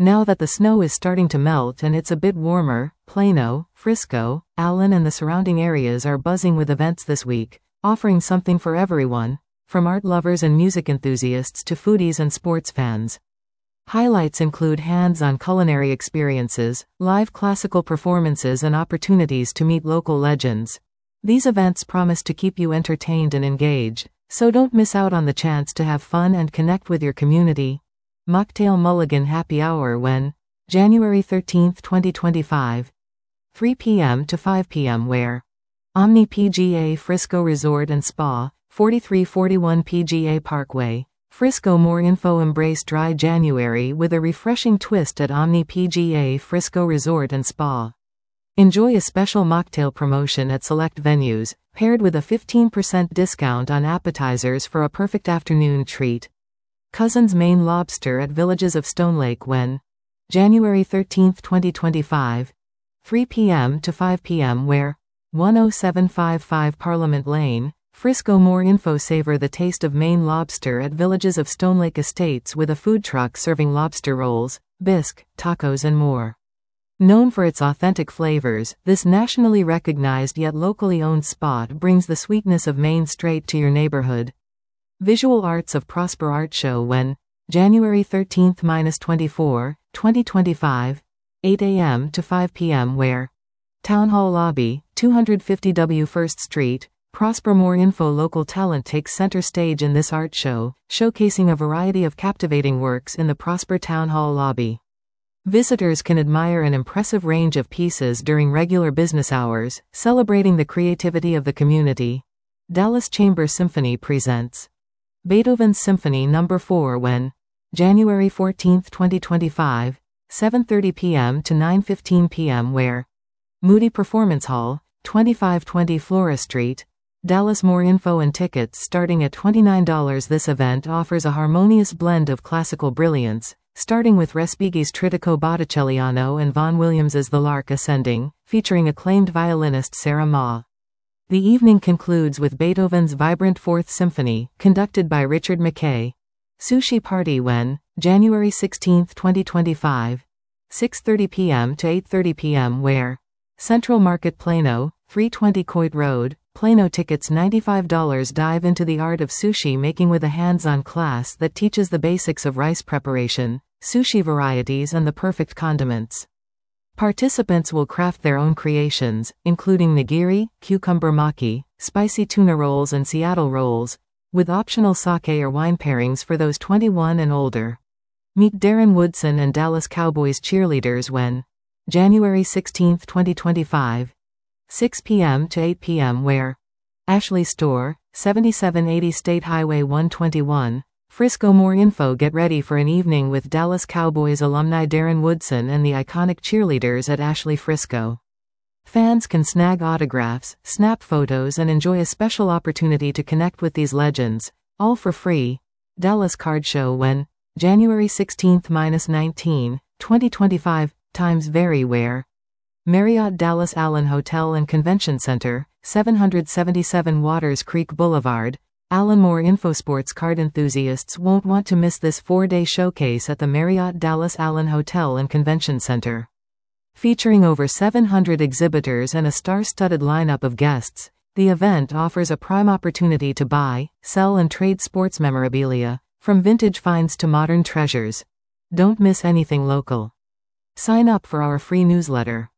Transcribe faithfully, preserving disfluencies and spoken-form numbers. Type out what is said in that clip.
Now that the snow is starting to melt and it's a bit warmer, Plano, Frisco, Allen and the surrounding areas are buzzing with events this week, offering something for everyone, from art lovers and music enthusiasts to foodies and sports fans. Highlights include hands-on culinary experiences, live classical performances and opportunities to meet local legends. These events promise to keep you entertained and engaged, so don't miss out on the chance to have fun and connect with your community. Mocktail Mulligan Happy Hour when? January thirteenth, twenty twenty-five. three p m to five p m where? Omni P G A Frisco Resort and Spa, forty-three forty-one P G A Parkway, Frisco. More info. Embrace dry January with a refreshing twist at Omni P G A Frisco Resort and Spa. Enjoy a special mocktail promotion at select venues, paired with a fifteen percent discount on appetizers for a perfect afternoon treat. Cousins Maine Lobster at Villages of Stone Lake when? January thirteenth, twenty twenty-five. three p m to five p m where? one oh seven fifty-five Parliament Lane, Frisco. More info. Savor the taste of Maine lobster at Villages of Stone Lake Estates with a food truck serving lobster rolls, bisque, tacos and more. Known for its authentic flavors, this nationally recognized yet locally owned spot brings the sweetness of Maine straight to your neighborhood. Visual Arts of Prosper Art Show when? January thirteenth to twenty-fourth, twenty twenty-five, eight a m to five p m where? Town Hall Lobby, two fifty W First Street, Prosper. More info. Local talent takes center stage in this art show, showcasing a variety of captivating works in the Prosper Town Hall lobby. Visitors can admire an impressive range of pieces during regular business hours, celebrating the creativity of the community. Dallas Chamber Symphony presents Beethoven's Symphony Number four when? January fourteenth, twenty twenty-five, seven thirty p m to nine fifteen p m where? Moody Performance Hall, twenty-five twenty Flora Street, Dallas. More info and tickets starting at twenty-nine dollars. This event offers a harmonious blend of classical brilliance, starting with Respighi's Trittico Botticelliano and Vaughan Williams's The Lark Ascending, featuring acclaimed violinist Sarah Ma. The evening concludes with Beethoven's vibrant Fourth Symphony, conducted by Richard McKay. Sushi Party when? January sixteenth, twenty twenty-five, six thirty p m to eight thirty p m where? Central Market Plano, three twenty Coit Road, Plano. Tickets ninety-five dollars. Dive into the art of sushi making with a hands-on class that teaches the basics of rice preparation, sushi varieties and the perfect condiments. Participants will craft their own creations, including nigiri, cucumber maki, spicy tuna rolls and Seattle rolls, with optional sake or wine pairings for those twenty-one and older. Meet Darren Woodson and Dallas Cowboys cheerleaders when? January sixteenth, twenty twenty-five, six p m to eight p m where? Ashley Store, seventy-seven eighty State Highway one twenty-one, Frisco. More info. Get ready for an evening with Dallas Cowboys alumni Darren Woodson and the iconic cheerleaders at Ashley Frisco. Fans can snag autographs, snap photos and enjoy a special opportunity to connect with these legends, all for free. Dallas Card Show when? January sixteenth to nineteenth, twenty twenty-five, times vary where? Marriott Dallas Allen Hotel and Convention Center, seven seventy-seven Waters Creek Boulevard, Allen. More info. Sports card enthusiasts won't want to miss this four-day showcase at the Marriott Dallas Allen Hotel and Convention Center. Featuring over seven hundred exhibitors and a star-studded lineup of guests, the event offers a prime opportunity to buy, sell and trade sports memorabilia, from vintage finds to modern treasures. Don't miss anything local. Sign up for our free newsletter.